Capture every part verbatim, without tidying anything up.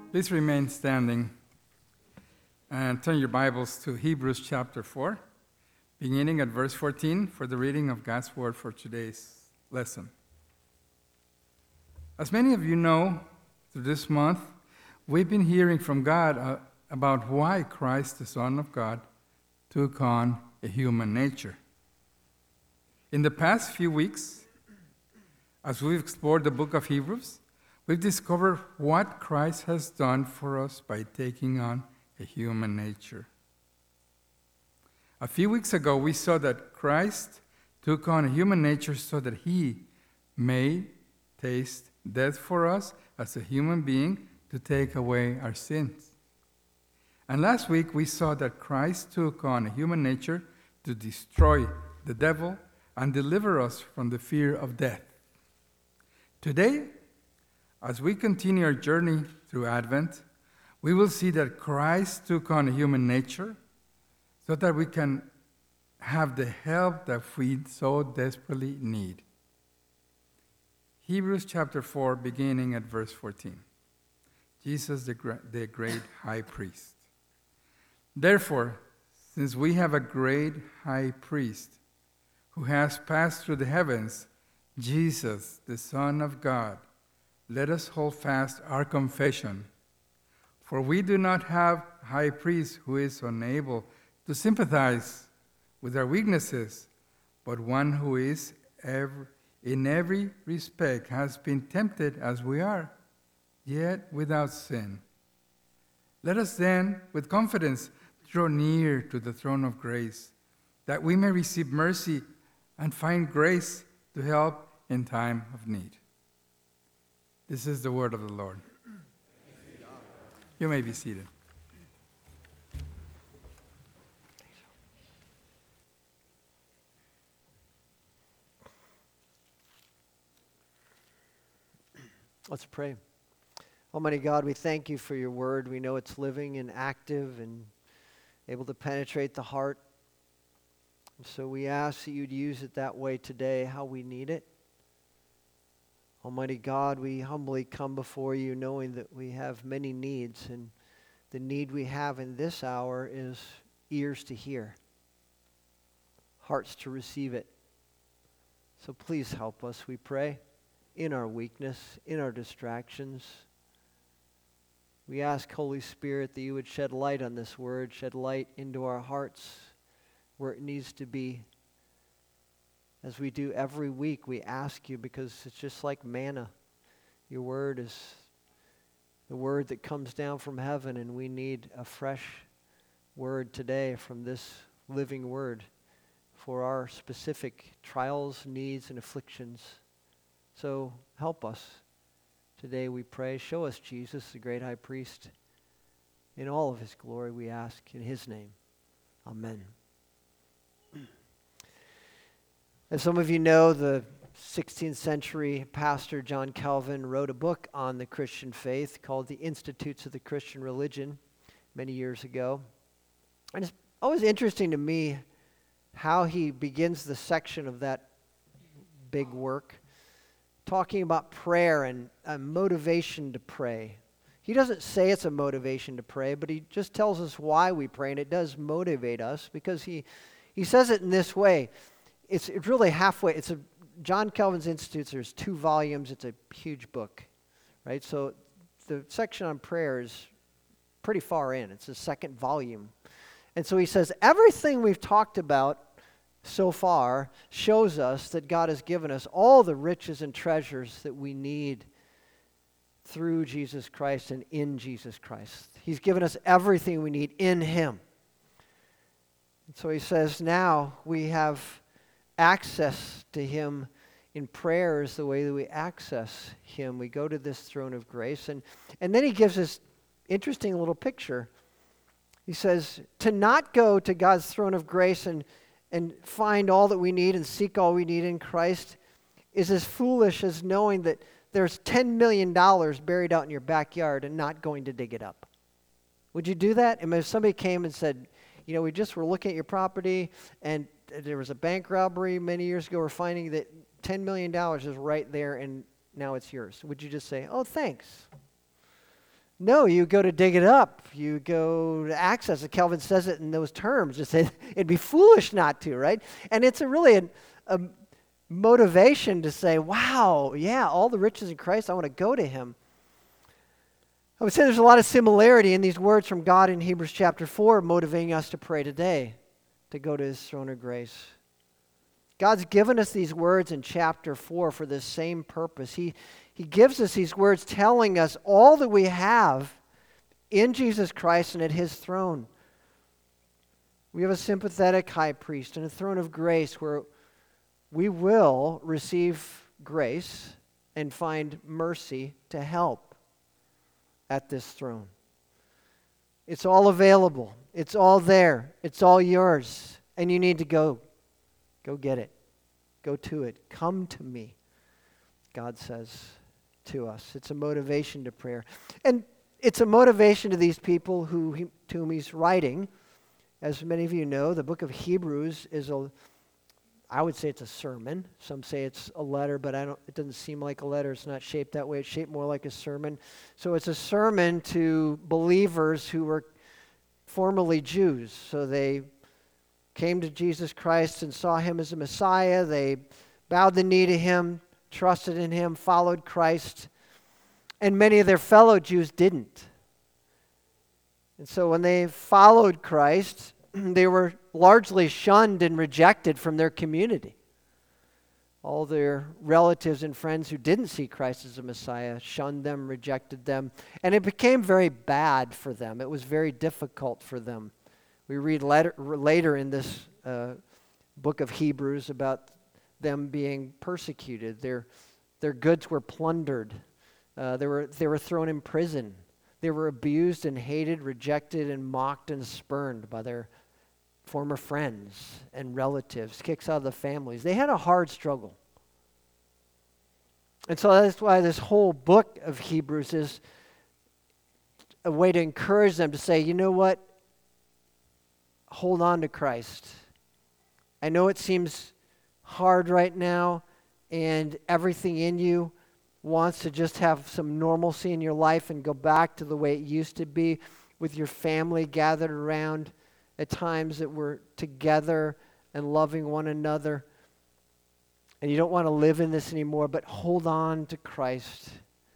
Please remain standing and turn your Bibles to Hebrews chapter four, beginning at verse fourteen for the reading of God's Word for today's lesson. As many of you know, through this month, we've been hearing from God uh, about why Christ, the Son of God, took on a human nature. In the past few weeks, as we've explored the book of Hebrews, we've discovered what Christ has done for us by taking on a human nature. A few weeks ago, we saw that Christ took on a human nature so that he may taste death for us as a human being to take away our sins. And last week, we saw that Christ took on a human nature to destroy the devil and deliver us from the fear of death. Today, as we continue our journey through Advent, we will see that Christ took on a human nature so that we can have the help that we so desperately need. Hebrews chapter four, beginning at verse fourteen. Jesus, the, the great high priest. Therefore, since we have a great high priest who has passed through the heavens, Jesus, the Son of God, let us hold fast our confession. For we do not have a high priest who is unable to sympathize with our weaknesses, but one who is every, in every respect has been tempted as we are, yet without sin. Let us then, with confidence, draw near to the throne of grace, that we may receive mercy and find grace to help in time of need. This is the word of the Lord. You may be seated. Let's pray. Almighty God, we thank you for your word. We know it's living and active and able to penetrate the heart. And so we ask that you'd use it that way today, how we need it. Almighty God, we humbly come before you knowing that we have many needs, and the need we have in this hour is ears to hear, hearts to receive it. So please help us, we pray, in our weakness, in our distractions. We ask, Holy Spirit, that you would shed light on this word, shed light into our hearts where it needs to be. As we do every week, we ask you, because it's just like manna. Your word is the word that comes down from heaven, and we need a fresh word today from this living word for our specific trials, needs, and afflictions. So help us today, we pray. Show us Jesus, the great high priest, in all of his glory, we ask in his name. Amen. As some of you know, the sixteenth century pastor John Calvin wrote a book on the Christian faith called The Institutes of the Christian Religion many years ago. And it's always interesting to me how he begins the section of that big work talking about prayer and a motivation to pray. He doesn't say it's a motivation to pray, but he just tells us why we pray, and it does motivate us because he, he says it in this way. It's, it's really halfway. It's a John Calvin's Institutes. There's two volumes. It's a huge book, right? So the section on prayer is pretty far in. It's the second volume. And so he says, everything we've talked about so far shows us that God has given us all the riches and treasures that we need through Jesus Christ and in Jesus Christ. He's given us everything we need in him. And so he says, now we have access to him in prayer is the way that we access him. We go to this throne of grace. And, and then he gives this interesting little picture. He says, to not go to God's throne of grace and, and find all that we need and seek all we need in Christ is as foolish as knowing that there's ten million dollars buried out in your backyard and not going to dig it up. Would you do that? I mean, if somebody came and said, you know, we just were looking at your property and there was a bank robbery many years ago. We're finding that ten million dollars is right there and now it's yours. Would you just say, oh, thanks? No, you go to dig it up. You go to access it. Calvin says it in those terms. Just say it'd be foolish not to, right? And it's a really a, a motivation to say, wow, yeah, all the riches in Christ, I want to go to him. I would say there's a lot of similarity in these words from God in Hebrews chapter four, motivating us to pray today, to go to his throne of grace. God's given us these words in chapter four for this same purpose. He, he gives us these words telling us all that we have in Jesus Christ and at his throne. We have a sympathetic high priest and a throne of grace where we will receive grace and find mercy to help at this throne. It's all available. It's all there. It's all yours. And you need to go. Go get it. Go to it. Come to me, God says to us. It's a motivation to prayer. And it's a motivation to these people who he, to whom he's writing. As many of you know, the book of Hebrews is a I would say it's a sermon. Some say it's a letter, but I don't. It doesn't seem like a letter. It's not shaped that way. It's shaped more like a sermon. So it's a sermon to believers who were formerly Jews. So they came to Jesus Christ and saw him as a Messiah. They bowed the knee to him, trusted in him, followed Christ. And many of their fellow Jews didn't. And so when they followed Christ, they were largely shunned and rejected from their community. All their relatives and friends who didn't see Christ as a Messiah shunned them, rejected them, and it became very bad for them. It was very difficult for them. We read later, later in this uh, book of Hebrews about them being persecuted. Their, their goods were plundered. Uh, they were, they were thrown in prison. They were abused and hated, rejected and mocked and spurned by their former friends and relatives, kicks out of the families. They had a hard struggle. And so that's why this whole book of Hebrews is a way to encourage them to say, you know what? Hold on to Christ. I know it seems hard right now, and everything in you wants to just have some normalcy in your life and go back to the way it used to be with your family gathered around at times that we're together and loving one another. And you don't want to live in this anymore, but hold on to Christ.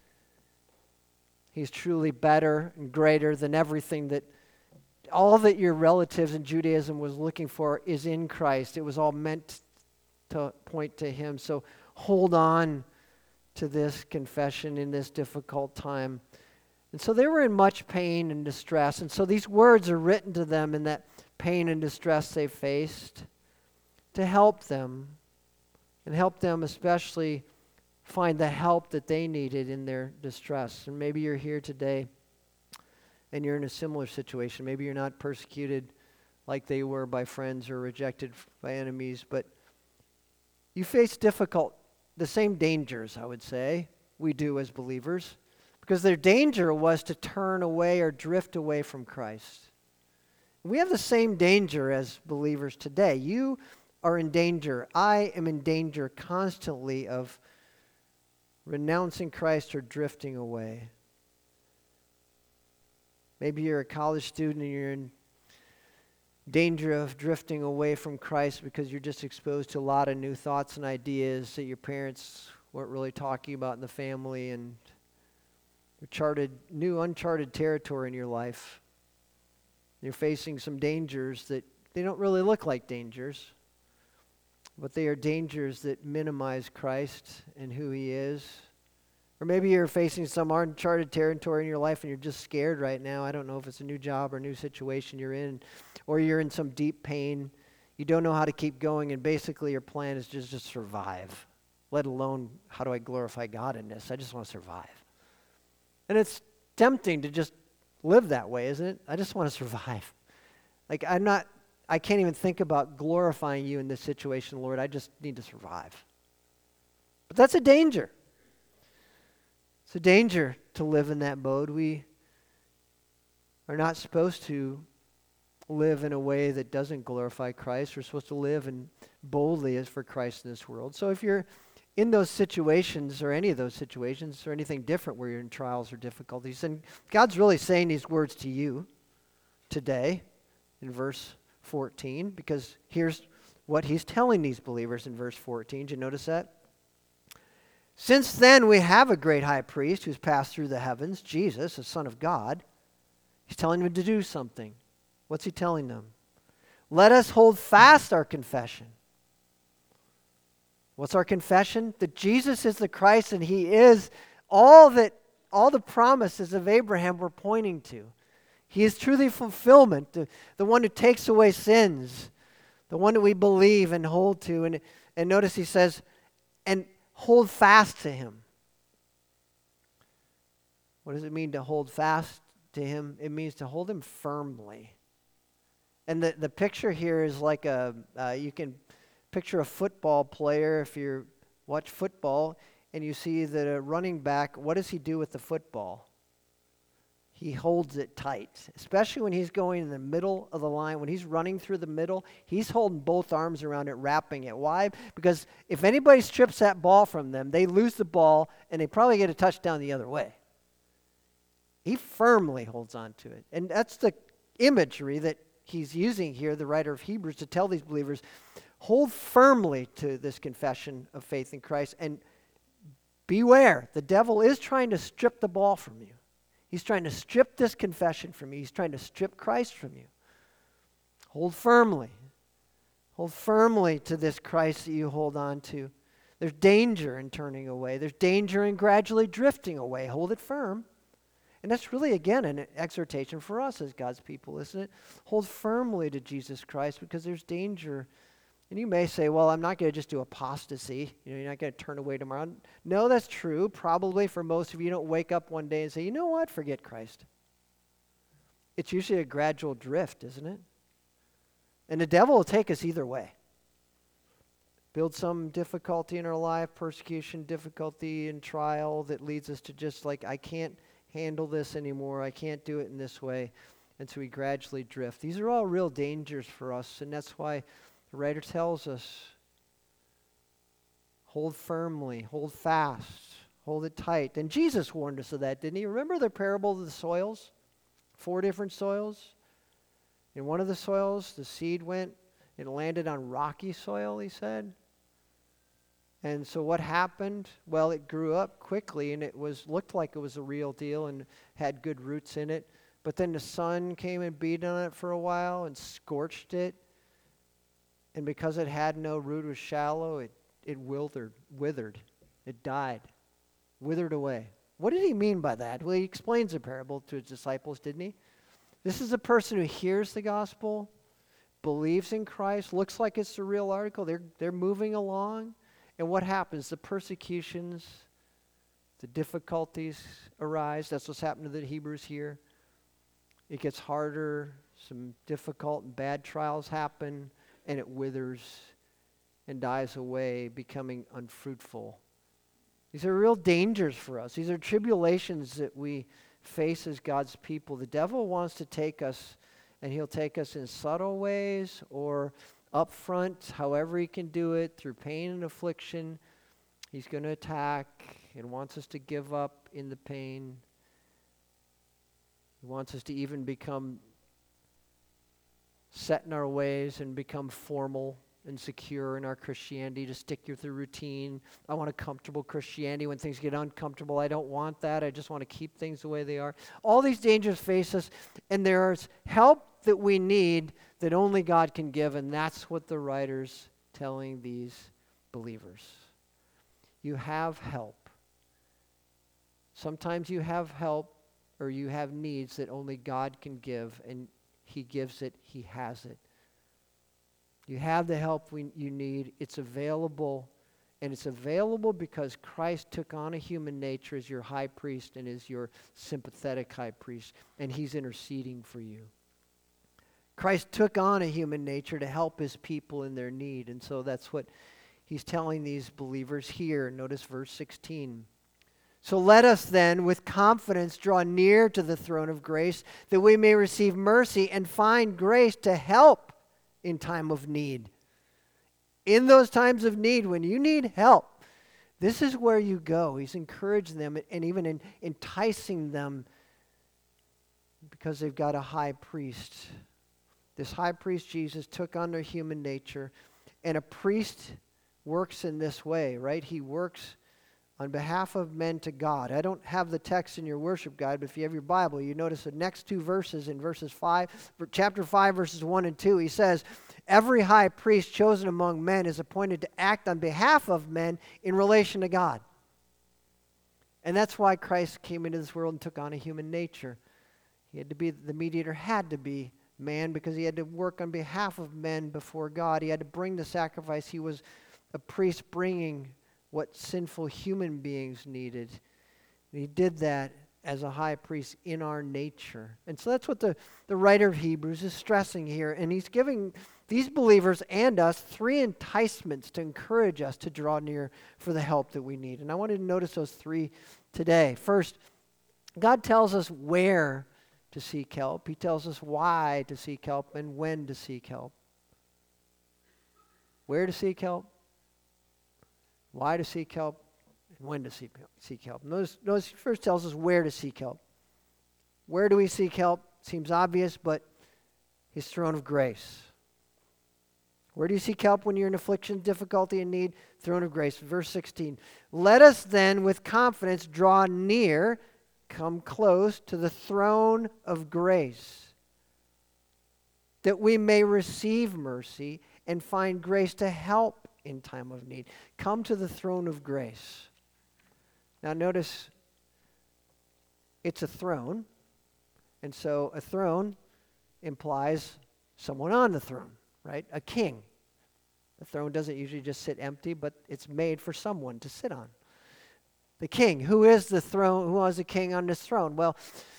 He's truly better and greater than everything that, all that your relatives in Judaism was looking for is in Christ. It was all meant to point to him. So hold on to this confession in this difficult time. And so they were in much pain and distress. And so these words are written to them in that pain and distress they faced to help them and help them especially find the help that they needed in their distress. And maybe you're here today and you're in a similar situation. Maybe you're not persecuted like they were by friends or rejected by enemies, but you face difficult, the same dangers, I would say, we do as believers. Because their danger was to turn away or drift away from Christ. We have the same danger as believers today. You are in danger. I am in danger constantly of renouncing Christ or drifting away. Maybe you're a college student and you're in danger of drifting away from Christ because you're just exposed to a lot of new thoughts and ideas that your parents weren't really talking about in the family, and charted new uncharted territory in your life. You're facing some dangers that they don't really look like dangers, but they are dangers that minimize Christ and who he is. Or maybe you're facing some uncharted territory in your life and you're just scared right now. I don't know if it's a new job or a new situation you're in, or you're in some deep pain. You don't know how to keep going, and basically your plan is just to survive, let alone how do I glorify God in this? I just want to survive. And it's tempting to just live that way, isn't it? I just want to survive. Like, I'm not, I can't even think about glorifying you in this situation, Lord. I just need to survive. But that's a danger. It's a danger to live in that mode. We are not supposed to live in a way that doesn't glorify Christ. We're supposed to live and boldly as for Christ in this world. So if you're in those situations, or any of those situations, or anything different where you're in trials or difficulties, and God's really saying these words to you today in verse fourteen, because here's what he's telling these believers in verse fourteen. Did you notice that? Since then we have a great high priest who's passed through the heavens, Jesus, the Son of God. He's telling them to do something. What's he telling them? Let us hold fast our confession. What's our confession? That Jesus is the Christ and he is all that all the promises of Abraham were pointing to. He is truly fulfillment, the, the one who takes away sins, the one that we believe and hold to. And, and notice he says, and hold fast to him. What does it mean to hold fast to him? It means to hold him firmly. And the, the picture here is like a, uh, you can picture a football player. If you watch football and you see that a running back, what does he do with the football? He holds it tight, especially when he's going in the middle of the line. When he's running through the middle, he's holding both arms around it, wrapping it. Why? Because if anybody strips that ball from them, they lose the ball and they probably get a touchdown the other way. He firmly holds on to it. And that's the imagery that he's using here, the writer of Hebrews, to tell these believers, hold firmly to this confession of faith in Christ, and beware, the devil is trying to strip the ball from you. He's trying to strip this confession from you. He's trying to strip Christ from you. Hold firmly. Hold firmly to this Christ that you hold on to. There's danger in turning away. There's danger in gradually drifting away. Hold it firm. And that's really, again, an exhortation for us as God's people, isn't it? Hold firmly to Jesus Christ, because there's danger. And you may say, well, I'm not going to just do apostasy. You know, you're not going to turn away tomorrow. No, that's true. Probably for most of you, you don't wake up one day and say, you know what, forget Christ. It's usually a gradual drift, isn't it? And the devil will take us either way. Build some difficulty in our life, persecution, difficulty and trial that leads us to just like, I can't handle this anymore. I can't do it in this way. And so we gradually drift. These are all real dangers for us, and that's why the writer tells us, hold firmly, hold fast, hold it tight. And Jesus warned us of that, didn't he? Remember the parable of the soils? Four different soils. In one of the soils, the seed went, it landed on rocky soil, he said. And so what happened? Well, it grew up quickly, and it was looked like it was a real deal and had good roots in it. But then the sun came and beat on it for a while and scorched it. And because it had no root, was shallow, it, it withered, withered. It died, withered away. What did he mean by that? Well, he explains the parable to his disciples, didn't he? This is a person who hears the gospel, believes in Christ, looks like it's a real article. They're, they're moving along. And what happens? The persecutions, the difficulties arise. That's what's happened to the Hebrews here. It gets harder. Some difficult and bad trials happen. And it withers and dies away, becoming unfruitful. These are real dangers for us. These are tribulations that we face as God's people. The devil wants to take us, and he'll take us in subtle ways or up front, however he can do it, through pain and affliction. He's going to attack and wants us to give up in the pain. He wants us to even become set in our ways and become formal and secure in our Christianity, to stick with the routine. I want a comfortable Christianity. When things get uncomfortable, I don't want that. I just want to keep things the way they are. All these dangers face us, and there's help that we need that only God can give, and that's what the writer's telling these believers. You have help. Sometimes you have help, or you have needs that only God can give, and he gives it, he has it. You have the help we, you need. It's available, and it's available because Christ took on a human nature as your high priest and is your sympathetic high priest, and he's interceding for you. Christ took on a human nature to help his people in their need, and so that's what he's telling these believers here. Notice verse sixteen. So let us then with confidence draw near to the throne of grace, that we may receive mercy and find grace to help in time of need. In those times of need, when you need help, This is where you go. He's encouraging them and even in, enticing them because they've got a high priest. This high priest, Jesus, took on their human nature. And a priest works in this way, right? He works on behalf of men to God. I don't have the text in your worship guide, but if you have your Bible, you notice the next two verses in verses five, chapter five, verses one and two, he says, every high priest chosen among men is appointed to act on behalf of men in relation to God. And that's why Christ came into this world and took on a human nature. He had to be, the mediator had to be man because he had to work on behalf of men before God. He had to bring the sacrifice. He was a priest bringing what sinful human beings needed. And he did that as a high priest in our nature. And so that's what the, the writer of Hebrews is stressing here. And he's giving these believers and us three enticements to encourage us to draw near for the help that we need. And I wanted to notice those three today. First, God tells us where to seek help. He tells us why to seek help and when to seek help. Where to seek help, why to seek help, and when to seek, seek help. Notice, notice he first tells us where to seek help. Where do we seek help? Seems obvious, but his throne of grace. Where do you seek help when you're in affliction, difficulty, and need? Throne of grace. Verse sixteen. Let us then with confidence draw near, come close to the throne of grace, that we may receive mercy and find grace to help in time of need. Come to the throne of grace. Now notice, it's a throne, and so a throne implies someone on the throne, right? A king. The throne doesn't usually just sit empty, but it's made for someone to sit on. The king. Who is the throne? Who is the king on this throne? Well,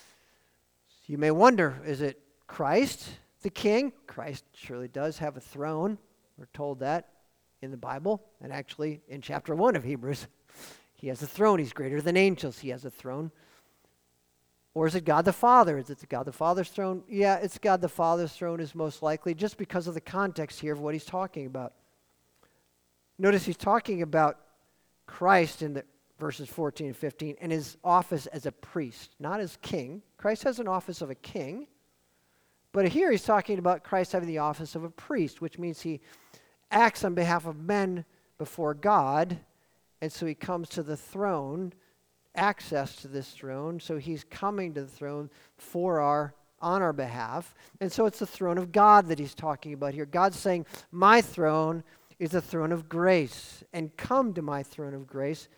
you may wonder, is it Christ, the king? Christ surely does have a throne. We're told that in the Bible, and actually in chapter one of Hebrews. He has a throne. He's greater than angels. He has a throne. Or is it God the Father? Is it God the Father's throne? Yeah, it's God the Father's throne is most likely, just because of the context here of what he's talking about. Notice he's talking about Christ in the verses fourteen and fifteen, and his office as a priest, not as king. Christ has an office of a king, but here he's talking about Christ having the office of a priest, which means he acts on behalf of men before God, and so he comes to the throne, access to this throne, so he's coming to the throne for our, on our behalf, and so it's the throne of God that he's talking about here. God's saying, my throne is a throne of grace, and come to my throne of grace.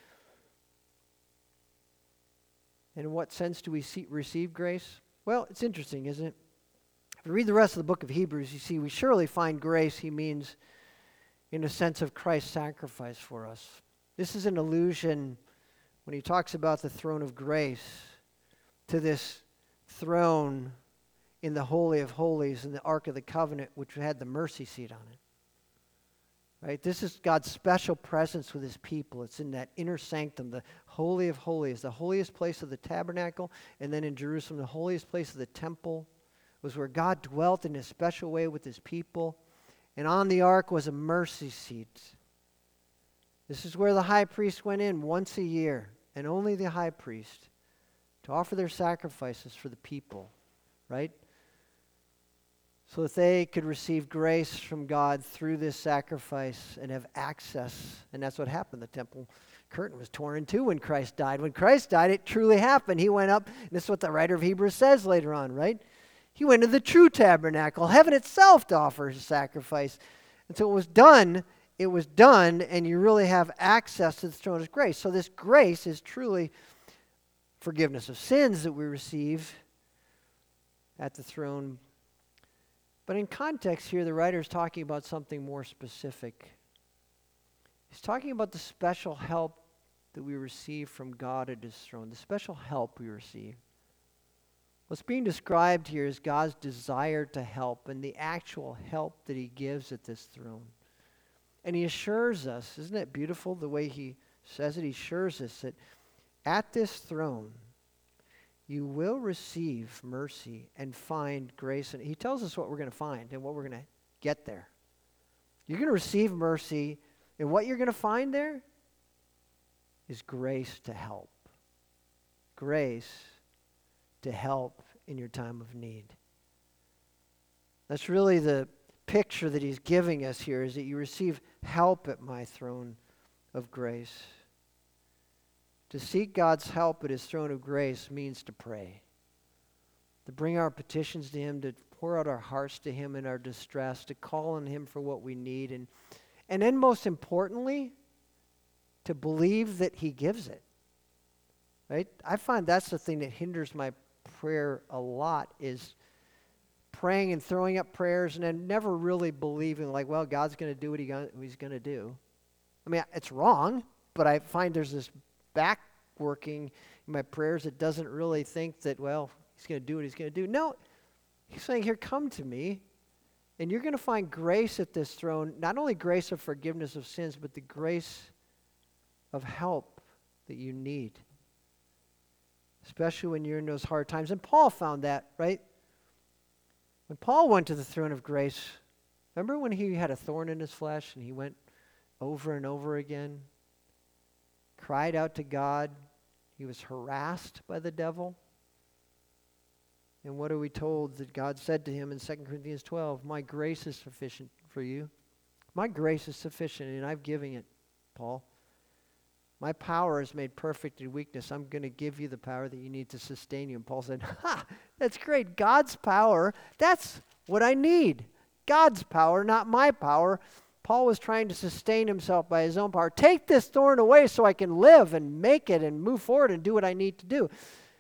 And in what sense do we see, receive grace? Well, it's interesting, isn't it? If you read the rest of the book of Hebrews, you see we surely find grace, he means, in a sense of Christ's sacrifice for us. This is an allusion, when he talks about the throne of grace, to this throne in the Holy of Holies in the Ark of the Covenant, which had the mercy seat on it. Right? This is God's special presence with his people. It's in that inner sanctum, the Holy of Holies, the holiest place of the tabernacle, and then in Jerusalem, the holiest place of the temple was where God dwelt in a special way with his people. And on the ark was a mercy seat. This is where the high priest went in once a year, and only the high priest, to offer their sacrifices for the people, right? So that they could receive grace from God through this sacrifice and have access. And that's what happened. The temple curtain was torn in two when Christ died. When Christ died, it truly happened. He went up, and this is what the writer of Hebrews says later on, right? He went to the true tabernacle, heaven itself, to offer his sacrifice. And so it was done, it was done, and you really have access to the throne of grace. So this grace is truly forgiveness of sins that we receive at the throne. But in context here, the writer is talking about something more specific. He's talking about the special help that we receive from God at his throne, the special help we receive. What's being described here is God's desire to help and the actual help that he gives at this throne. And he assures us, isn't it beautiful the way he says it? He assures us that at this throne, you will receive mercy and find grace. And he tells us what we're going to find and what we're going to get there. You're going to receive mercy, and what you're going to find there? is grace to help. Grace to help in your time of need. That's really the picture that he's giving us here, is that you receive help at my throne of grace. To seek God's help at his throne of grace means to pray. To bring our petitions to him, to pour out our hearts to him in our distress, to call on him for what we need. And, and then most importantly, to believe that he gives it. Right? I find that's the thing that hinders my prayer a lot, is praying and throwing up prayers and then never really believing, like, well, God's going to do what he got, what he's going to do. I mean, it's wrong, but I find there's this back working in my prayers that doesn't really think that, well, he's going to do what he's going to do. No, he's saying, here, come to me, and you're going to find grace at this throne, not only grace of forgiveness of sins, but the grace of help that you need, especially when you're in those hard times. And Paul found that, right? When Paul went to the throne of grace, remember when he had a thorn in his flesh and he went over and over again, cried out to God. He was harassed by the devil. And what are we told that God said to him in Second Corinthians twelve? My grace is sufficient for you. My grace is sufficient, and I'm giving it, Paul. My power is made perfect in weakness. I'm going to give you the power that you need to sustain you. And Paul said, ha, that's great. God's power, that's what I need. God's power, not my power. Paul was trying to sustain himself by his own power. Take this thorn away so I can live and make it and move forward and do what I need to do.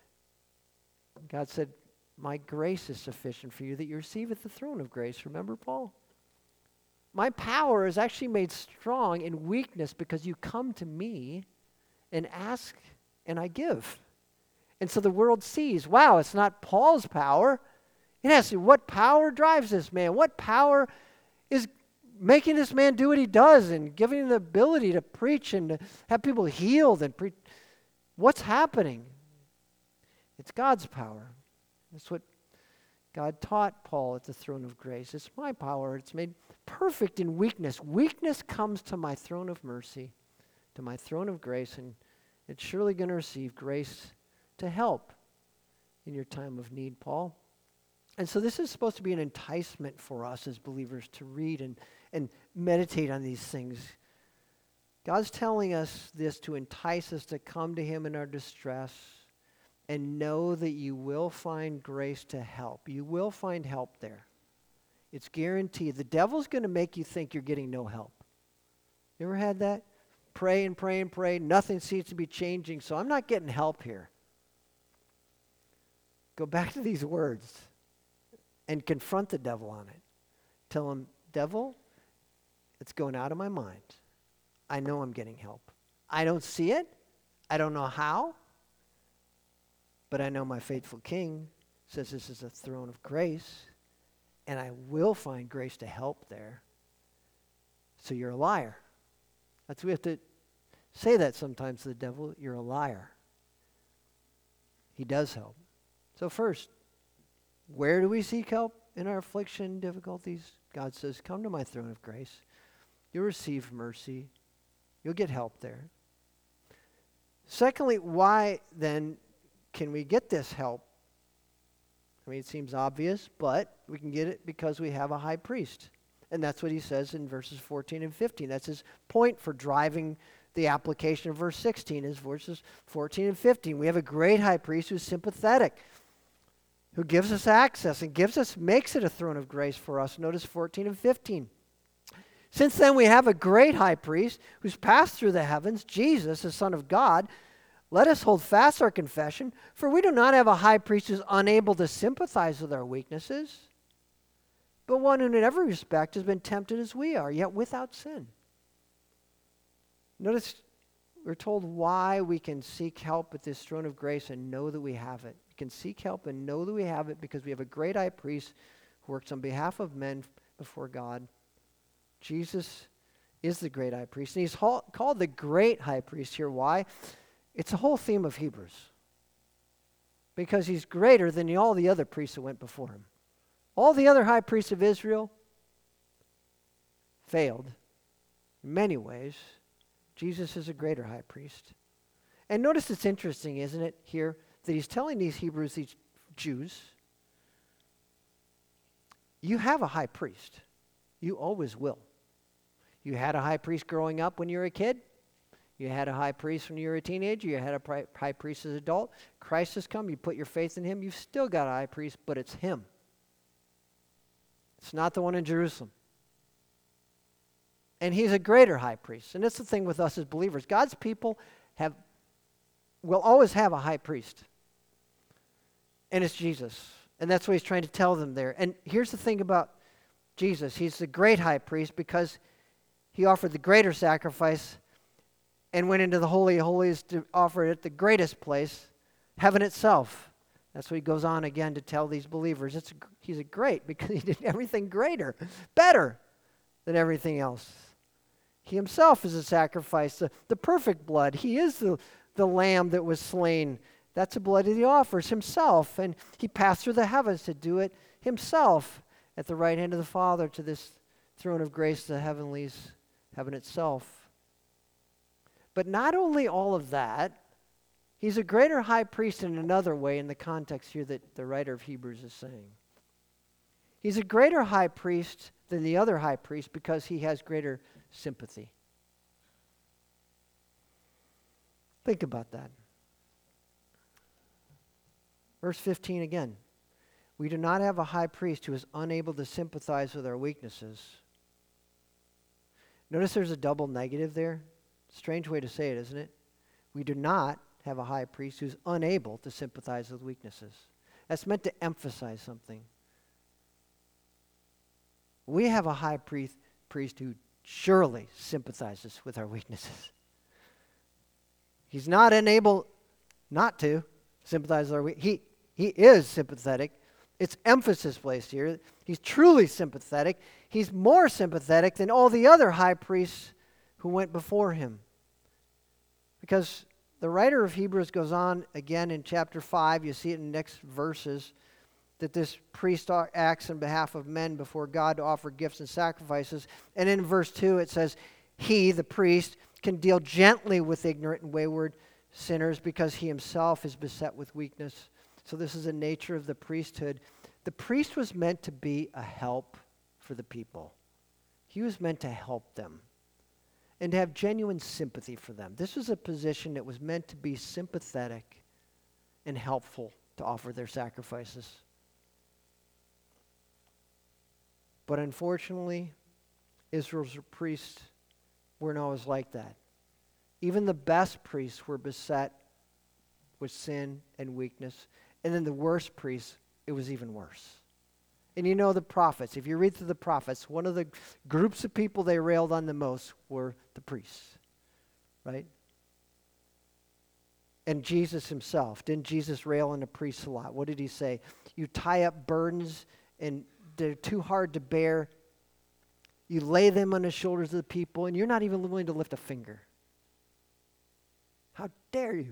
God said, my grace is sufficient for you, that you receive at the throne of grace. Remember, Paul? My power is actually made strong in weakness because you come to me and ask and I give. And so the world sees, wow, it's not Paul's power. It has to, what power drives this man? What power is making this man do what he does and giving him the ability to preach and to have people healed and preach? What's happening? It's God's power. That's what God taught Paul at the throne of grace. It's my power. It's made perfect in weakness. Weakness comes to my throne of mercy, to my throne of grace, and it's surely going to receive grace to help in your time of need, Paul. And so this is supposed to be an enticement for us as believers to read and, and meditate on these things. God's telling us this to entice us to come to him in our distress and know that you will find grace to help. You will find help there. It's guaranteed. The devil's going to make you think you're getting no help. You ever had that? Pray and pray and pray. Nothing seems to be changing, so I'm not getting help here. Go back to these words and confront the devil on it. Tell him, devil, it's going out of my mind. I know I'm getting help. I don't see it. I don't know how. But I know my faithful King says this is a throne of grace, and I will find grace to help there. So you're a liar. That's we have to say that sometimes to the devil. You're a liar. He does help. So first, where do we seek help in our affliction, difficulties? God says, come to my throne of grace. You'll receive mercy. You'll get help there. Secondly, why then can we get this help? I mean, it seems obvious, but we can get it because we have a high priest. And that's what he says in verses fourteen and fifteen. That's his point for driving the application of verse sixteen, is verses fourteen and fifteen. We have a great high priest who's sympathetic, who gives us access and gives us, makes it a throne of grace for us. Notice fourteen and fifteen. Since then we have a great high priest who's passed through the heavens, Jesus, the Son of God. Let us hold fast our confession, for we do not have a high priest who is unable to sympathize with our weaknesses, but one who in every respect has been tempted as we are, yet without sin. Notice we're told why we can seek help at this throne of grace and know that we have it. We can seek help and know that we have it because we have a great high priest who works on behalf of men before God. Jesus is the great high priest, and he's called the great high priest here. Why? It's the whole theme of Hebrews. Because he's greater than all the other priests that went before him. All the other high priests of Israel failed in many ways. Jesus is a greater high priest. And notice it's interesting, isn't it, here, that he's telling these Hebrews, these Jews, you have a high priest. You always will. You had a high priest growing up when you were a kid. You had a high priest when you were a teenager. You had a pri- high priest as an adult. Christ has come. You put your faith in him. You've still got a high priest, but it's him. It's not the one in Jerusalem. And he's a greater high priest. And that's the thing with us as believers. God's people have will always have a high priest. And it's Jesus. And that's what he's trying to tell them there. And here's the thing about Jesus. He's the great high priest because he offered the greater sacrifice and went into the Holy of Holies to offer it at the greatest place, heaven itself. That's what he goes on again to tell these believers. It's a, he's a great because he did everything greater, better than everything else. He himself is a sacrifice, the, the perfect blood. He is the, the lamb that was slain. That's the blood that he offers himself. And he passed through the heavens to do it himself at the right hand of the Father to this throne of grace, the heavenlies, heaven itself. But not only all of that, he's a greater high priest in another way in the context here that the writer of Hebrews is saying. He's a greater high priest than the other high priest because he has greater sympathy. Think about that. Verse fifteen again. We do not have a high priest who is unable to sympathize with our weaknesses. Notice there's a double negative there. Strange way to say it, isn't it? We do not have a high priest who's unable to sympathize with weaknesses. That's meant to emphasize something. We have a high priest, priest who surely sympathizes with our weaknesses. He's not unable not to sympathize with our weaknesses. He, he is sympathetic. It's emphasis placed here. He's truly sympathetic. He's more sympathetic than all the other high priests who went before him. Because the writer of Hebrews goes on again in chapter five, you see it in the next verses, that this priest acts on behalf of men before God to offer gifts and sacrifices. And in verse two it says, he, the priest, can deal gently with ignorant and wayward sinners because he himself is beset with weakness. So this is the nature of the priesthood. The priest was meant to be a help for the people. He was meant to help them and to have genuine sympathy for them. This was a position that was meant to be sympathetic and helpful to offer their sacrifices. But unfortunately, Israel's priests weren't always like that. Even the best priests were beset with sin and weakness. And then the worst priests, it was even worse. And you know the prophets. If you read through the prophets, one of the groups of people they railed on the most were the priests. Right? And Jesus himself. Didn't Jesus rail on the priests a lot? What did he say? You tie up burdens and they're too hard to bear. You lay them on the shoulders of the people and you're not even willing to lift a finger. How dare you?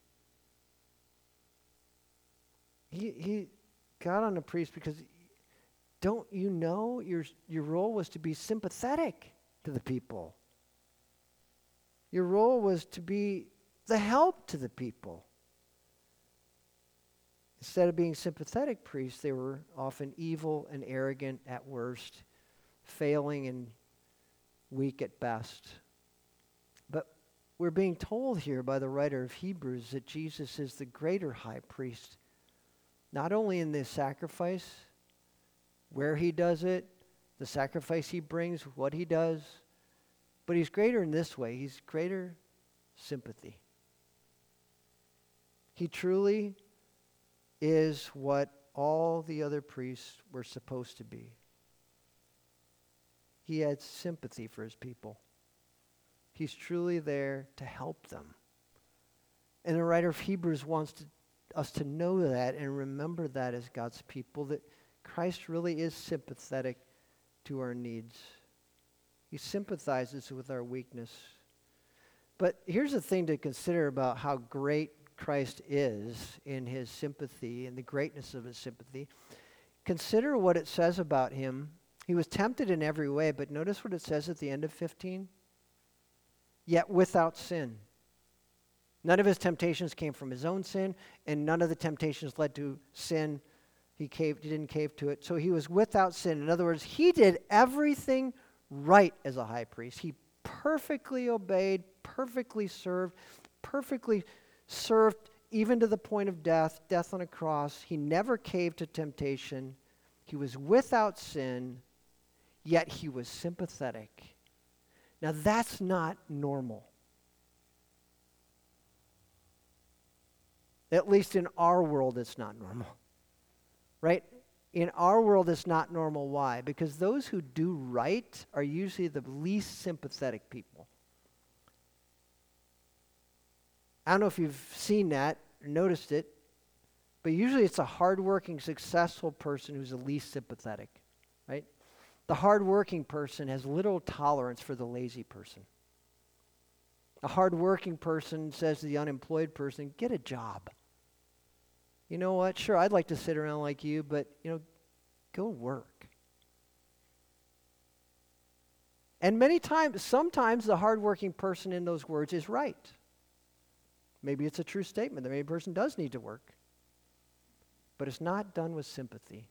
He he got on the priest because don't you know your your role was to be sympathetic to the people. Your role was to be the help to the people. Instead of being sympathetic priests, they were often evil and arrogant at worst, failing and weak at best. But we're being told here by the writer of Hebrews that Jesus is the greater high priest, not only in this sacrifice, where he does it, the sacrifice he brings, what he does, but he's greater in this way. He's greater sympathy. He truly is what all the other priests were supposed to be. He had sympathy for his people. He's truly there to help them. And the writer of Hebrews wants to, us to know that and remember that as God's people, that Christ really is sympathetic to our needs. He sympathizes with our weakness. But here's the thing to consider about how great Christ is in his sympathy and the greatness of his sympathy. Consider what it says about him. He was tempted in every way, but notice what it says at the end of fifteen. Yet without sin. None of his temptations came from his own sin, and none of the temptations led to sin. He caved, he didn't cave to it. So he was without sin. In other words, he did everything right as a high priest. He perfectly obeyed, perfectly served, perfectly served even to the point of death, death on a cross. He never caved to temptation. He was without sin, yet he was sympathetic. Now that's not normal. At least in our world, it's not normal. Right? In our world, it's not normal. Why? Because those who do right are usually the least sympathetic people. I don't know if you've seen that or noticed it, but usually it's a hardworking, successful person who's the least sympathetic, right? The hardworking person has little tolerance for the lazy person. A hardworking person says to the unemployed person, get a job. You know what? Sure, I'd like to sit around like you, but, you know, go work. And many times, sometimes the hardworking person in those words is right. Maybe it's a true statement that maybe a person does need to work. But it's not done with sympathy.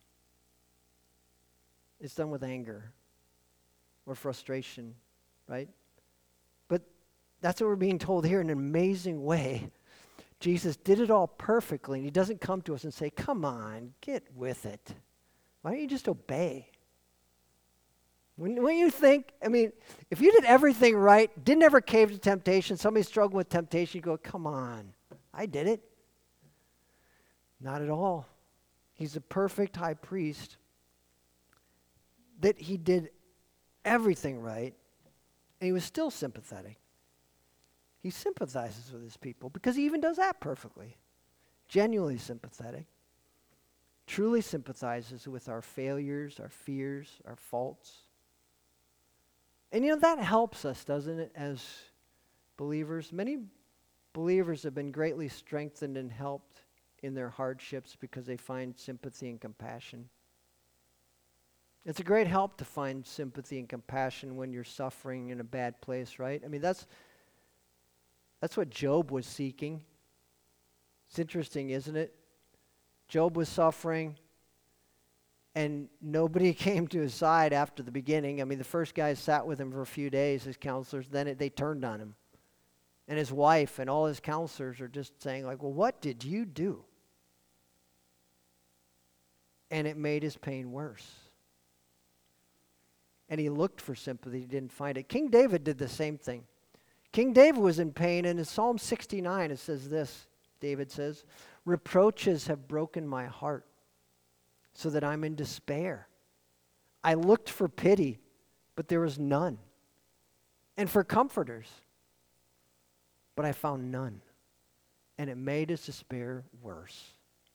It's done with anger or frustration, right? But that's what we're being told here in an amazing way. Jesus did it all perfectly, and he doesn't come to us and say, come on, get with it. Why don't you just obey? When, when you think, I mean, if you did everything right, didn't ever cave to temptation, somebody struggled with temptation, you go, come on, I did it. Not at all. He's a perfect high priest that he did everything right, and he was still sympathetic. He sympathizes with his people because he even does that perfectly. Genuinely sympathetic. Truly sympathizes with our failures, our fears, our faults. And you know, that helps us, doesn't it, as believers? Many believers have been greatly strengthened and helped in their hardships because they find sympathy and compassion. It's a great help to find sympathy and compassion when you're suffering in a bad place, right? I mean, that's That's what Job was seeking. It's interesting, isn't it? Job was suffering, and nobody came to his side after the beginning. I mean, the first guys sat with him for a few days, his counselors. Then it, they turned on him. And his wife and all his counselors are just saying, like, well, what did you do? And it made his pain worse. And he looked for sympathy. He didn't find it. King David did the same thing. King David was in pain, and in Psalm sixty-nine it says this, David says, reproaches have broken my heart so that I'm in despair. I looked for pity, but there was none, and for comforters, but I found none, and it made his despair worse.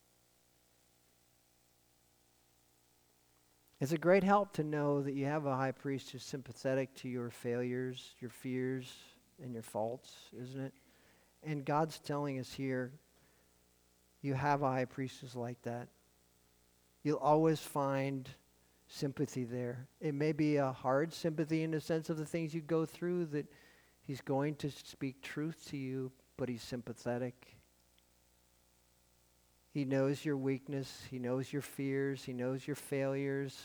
It's a great help to know that you have a high priest who's sympathetic to your failures, your fears, and your faults, isn't it? And God's telling us here, you have a high priest who's like that. You'll always find sympathy there. It may be a hard sympathy in the sense of the things you go through, that he's going to speak truth to you, but he's sympathetic. He knows your weakness. He knows your fears. He knows your failures.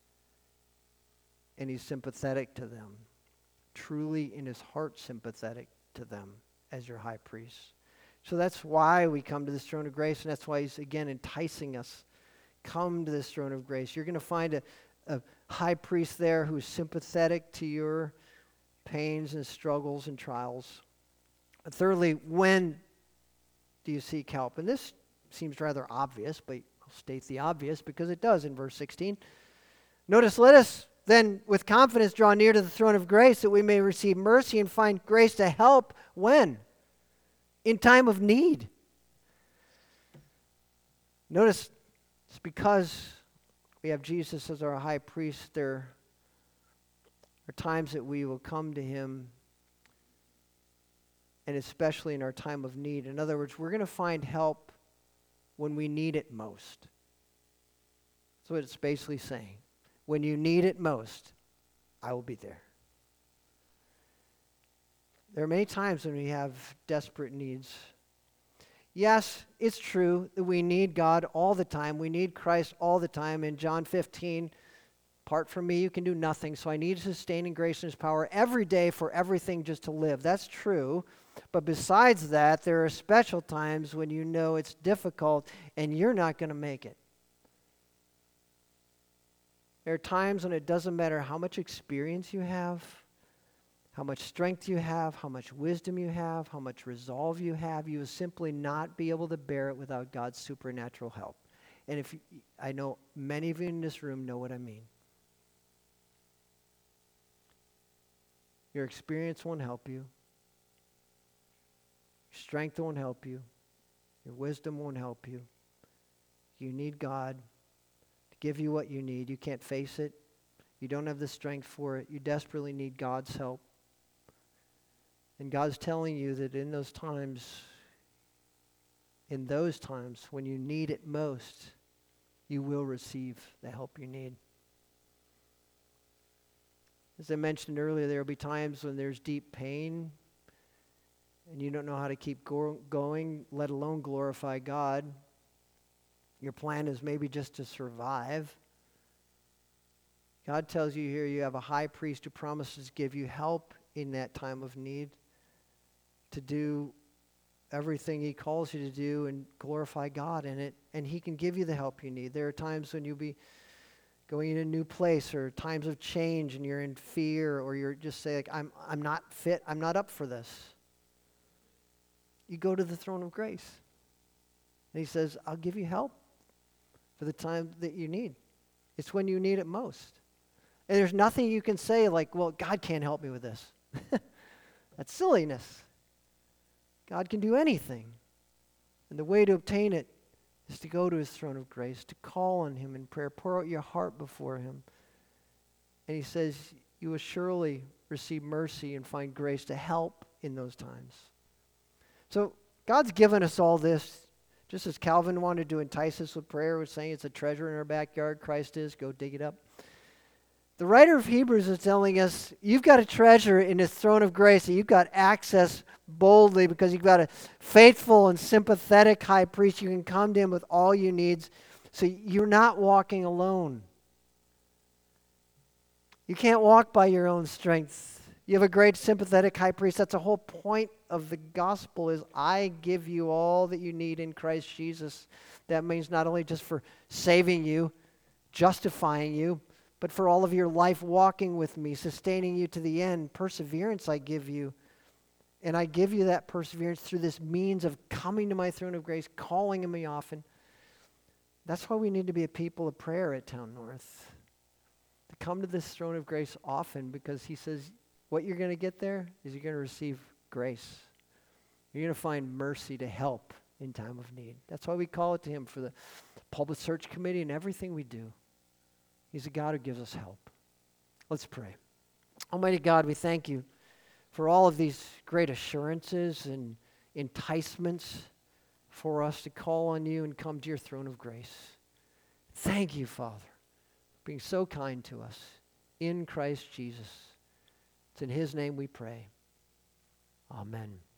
And he's sympathetic to them. Truly in his heart sympathetic to them as your high priest. So that's why we come to this throne of grace, and that's why he's, again, enticing us. Come to this throne of grace. You're going to find a, a high priest there who's sympathetic to your pains and struggles and trials. And thirdly, when do you seek help? And this seems rather obvious, but I'll state the obvious because it does in verse sixteen. Notice, let us then with confidence draw near to the throne of grace that we may receive mercy and find grace to help when? In time of need. Notice, it's because we have Jesus as our high priest, there are times that we will come to him, and especially in our time of need. In other words, we're going to find help when we need it most. That's what it's basically saying. When you need it most, I will be there. There are many times when we have desperate needs. Yes, it's true that we need God all the time. We need Christ all the time. In John fifteen, apart from me, you can do nothing. So I need sustaining grace and His power every day for everything just to live. That's true. But besides that, there are special times when you know it's difficult and you're not going to make it. There are times when it doesn't matter how much experience you have, how much strength you have, how much wisdom you have, how much resolve you have, you will simply not be able to bear it without God's supernatural help. And if you, I know many of you in this room know what I mean. Your experience won't help you. Your strength won't help you. Your wisdom won't help you. You need God to give you what you need. You can't face it. You don't have the strength for it. You desperately need God's help. And God's telling you that in those times, in those times when you need it most, you will receive the help you need. As I mentioned earlier, there will be times when there's deep pain and you don't know how to keep go- going, let alone glorify God. Your plan is maybe just to survive. God tells you here you have a high priest who promises to give you help in that time of need, to do everything He calls you to do and glorify God in it, and He can give you the help you need. There are times when you'll be going in a new place, or times of change and you're in fear, or you're just saying, like, I'm, I'm not fit, I'm not up for this. You go to the throne of grace. And He says, I'll give you help for the time that you need. It's when you need it most. And there's nothing you can say like, well, God can't help me with this. That's silliness. God can do anything. And the way to obtain it is to go to His throne of grace, to call on Him in prayer, pour out your heart before Him. And He says, you will surely receive mercy and find grace to help in those times. So God's given us all this, just as Calvin wanted to entice us with prayer, was saying it's a treasure in our backyard, Christ is, go dig it up. The writer of Hebrews is telling us you've got a treasure in His throne of grace, and you've got access boldly because you've got a faithful and sympathetic high priest. You can come to Him with all your needs, so you're not walking alone. You can't walk by your own strength. You have a great sympathetic high priest. That's the whole point of the gospel, is I give you all that you need in Christ Jesus. That means not only just for saving you, justifying you, but for all of your life walking with me, sustaining you to the end. Perseverance I give you. And I give you that perseverance through this means of coming to my throne of grace, calling on me often. That's why we need to be a people of prayer at Town North. To come to this throne of grace often, because He says what you're going to get there is you're going to receive grace. You're going to find mercy to help in time of need. That's why we call it to Him for the pulpit search committee and everything we do. He's a God who gives us help. Let's pray. Almighty God, we thank You for all of these great assurances and enticements for us to call on You and come to Your throne of grace. Thank You, Father, for being so kind to us in Christ Jesus. It's in His name we pray. Amen.